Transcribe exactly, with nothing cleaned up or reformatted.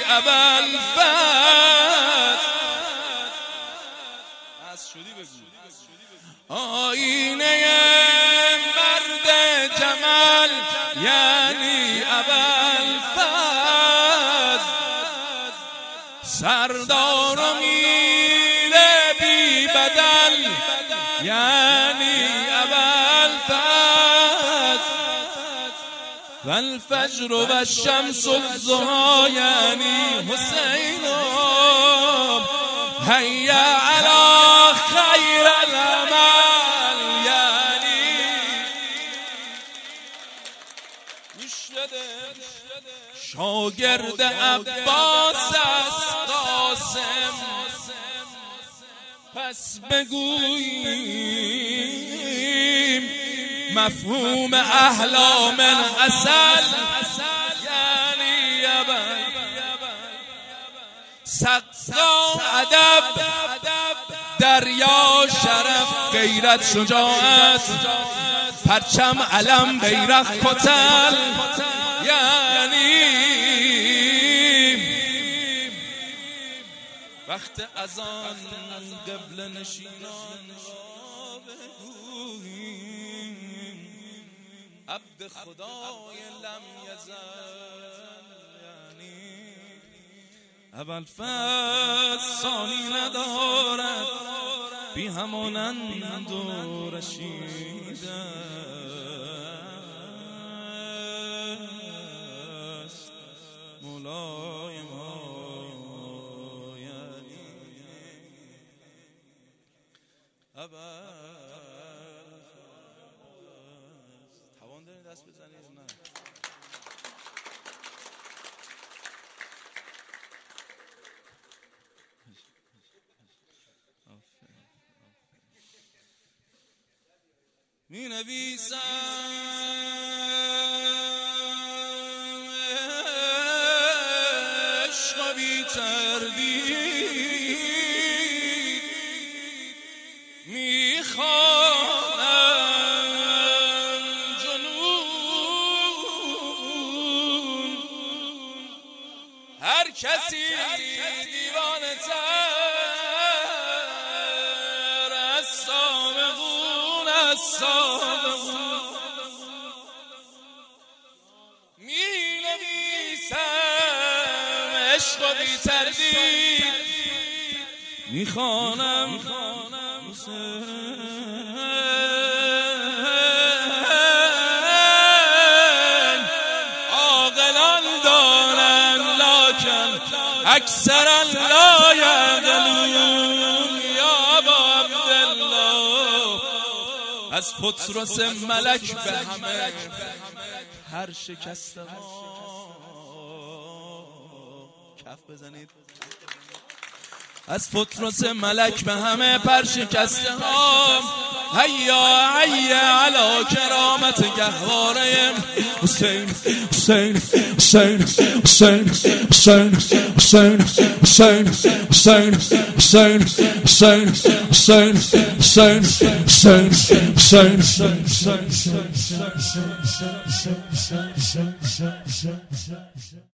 ابوالفضل از شدی بگو آینه مرد جمال یعنی ابوالفضل سردار و میره بی بدل یعنی ابوالفضل والفجر و الشمس الضحی یعنی حسین هیا علی خیر العمل یعنی شاگرد عباس است قاسم پس بگوییم مفهوم احلام العسل یعنی ابد سقا ادب دریا شرف غیرت شجاعت پرچم علم بیرق کتل یعنی وقت اذان قبله نشینان را بگوییم عبد خدای لم یزل یعنی ابوالفضل ثانی ندارد بی همانند و رشید است مولای ما یعنی ابوالفضل توان دارید دست بزنید نه می نویسم عشق بی تردید می خوانم جنون هر کسی دیوانه تر از سابقون از سابقون می نویسم عشق و بی تردید می خوانم عاقلان دارن لکن اکثرا لا یعقلون یا ابا عبدالله از پطرس ملک به همه هر شکسته ها کف بزنید از پطرس ملک به همه پر شکسته ها هیا هیا علی کرامت گهواره حسین حسین حسین حسین حسین حسین حسین حسین حسین حسین حسین حسین حسین حسین حسین